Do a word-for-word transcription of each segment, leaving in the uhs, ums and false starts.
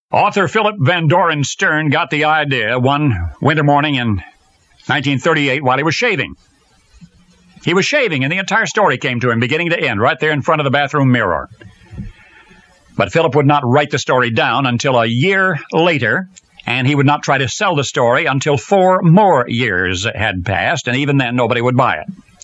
Author Philip Van Doren Stern got the idea one winter morning in nineteen thirty-eight while he was shaving. He was shaving, and the entire story came to him, beginning to end, right there in front of the bathroom mirror. But Philip would not write the story down until a year later, and he would not try to sell the story until four more years had passed, and even then nobody would buy it.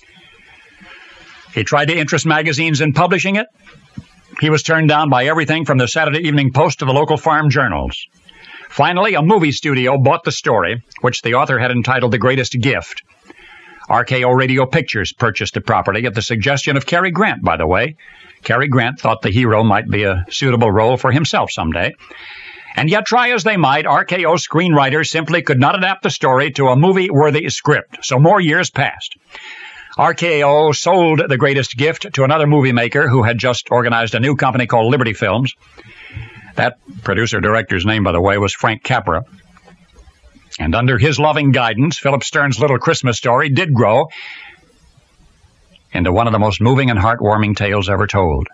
He tried to interest magazines in publishing it. He was turned down by everything from the Saturday Evening Post to the local farm journals. Finally, a movie studio bought the story, which the author had entitled The Greatest Gift. R K O Radio Pictures purchased the property at the suggestion of Cary Grant, by the way. Cary Grant thought the hero might be a suitable role for himself someday. And yet, try as they might, R K O screenwriters simply could not adapt the story to a movie-worthy script, so more years passed. R K O sold The Greatest Gift to another movie maker who had just organized a new company called Liberty Films. That producer-director's name, by the way, was Frank Capra. And under his loving guidance, Philip Stern's Little Christmas Story did grow into one of the most moving and heartwarming tales ever told.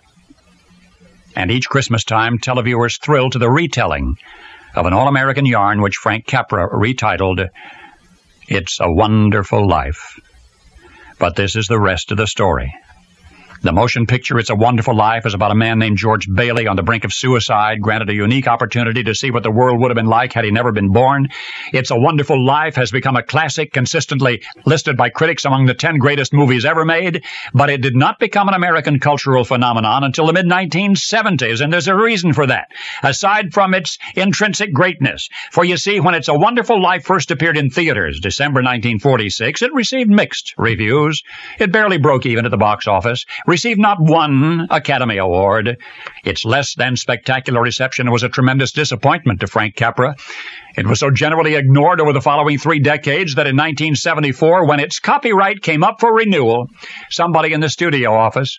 And each Christmas time, televiewers thrilled to the retelling of an all-American yarn which Frank Capra retitled, It's a Wonderful Life. But this is the rest of the story. The motion picture It's a Wonderful Life is about a man named George Bailey on the brink of suicide, granted a unique opportunity to see what the world would have been like had he never been born. It's a Wonderful Life has become a classic, consistently listed by critics among the ten greatest movies ever made, but it did not become an American cultural phenomenon until the mid nineteen seventies, and there's a reason for that, aside from its intrinsic greatness. For you see, when It's a Wonderful Life first appeared in theaters, December nineteen forty-six, it received mixed reviews. It barely broke even at the box office, received not one Academy Award. Its less than spectacular reception was a tremendous disappointment to Frank Capra. It was so generally ignored over the following three decades that in nineteen seventy-four, when its copyright came up for renewal, somebody in the studio office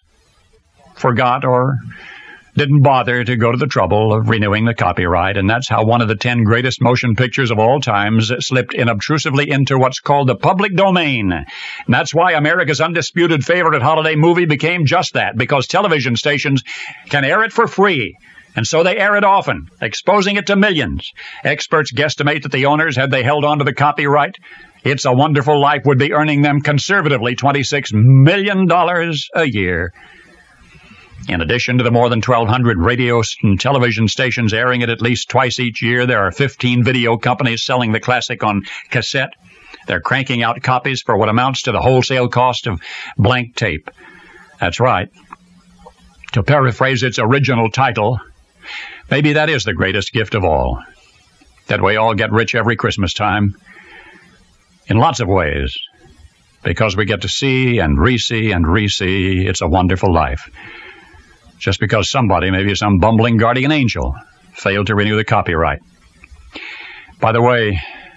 forgot or didn't bother to go to the trouble of renewing the copyright, and that's how one of the ten greatest motion pictures of all times slipped inobtrusively into what's called the public domain. And that's why America's undisputed favorite holiday movie became just that, because television stations can air it for free. And so they air it often, exposing it to millions. Experts guesstimate that the owners, had they held on to the copyright, It's a Wonderful Life would be earning them conservatively twenty-six million dollars a year. In addition to the more than twelve hundred radio and television stations airing it at least twice each year, there are fifteen video companies selling the classic on cassette. They're cranking out copies for what amounts to the wholesale cost of blank tape. That's right. To paraphrase its original title, maybe that is the greatest gift of all. That we all get rich every Christmas time. In lots of ways. Because we get to see and re-see and re-see It's a Wonderful Life. Just because somebody, maybe some bumbling guardian angel, failed to renew the copyright. By the way,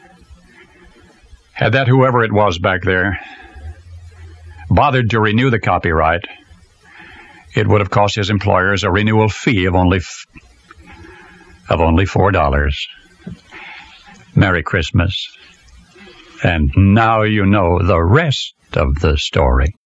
had that whoever it was back there bothered to renew the copyright, it would have cost his employers a renewal fee of only f- of only four dollars. Merry Christmas. And now you know the rest of the story.